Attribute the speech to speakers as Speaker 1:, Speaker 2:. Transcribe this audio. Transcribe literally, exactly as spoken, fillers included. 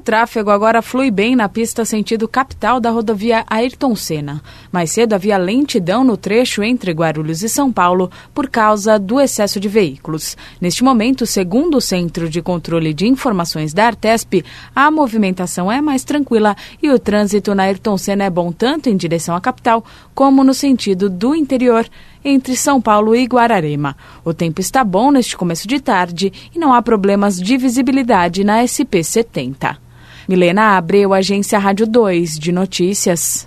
Speaker 1: tráfego agora flui bem na pista sentido capital da rodovia Ayrton Senna. Mais cedo havia lentidão no trecho entre Guarulhos e São Paulo por causa do excesso de veículos. Neste momento, segundo o Centro de Controle de Informações da Artesp, a movimentação é mais tranquila e o trânsito na Ayrton Senna é bom tanto em direção à capital como no sentido do interior, entre São Paulo e Guararema. O tempo está bom neste começo de tarde e não há problemas de visibilidade na S P setenta. Milena Abreu, Agência Rádio dois de Notícias.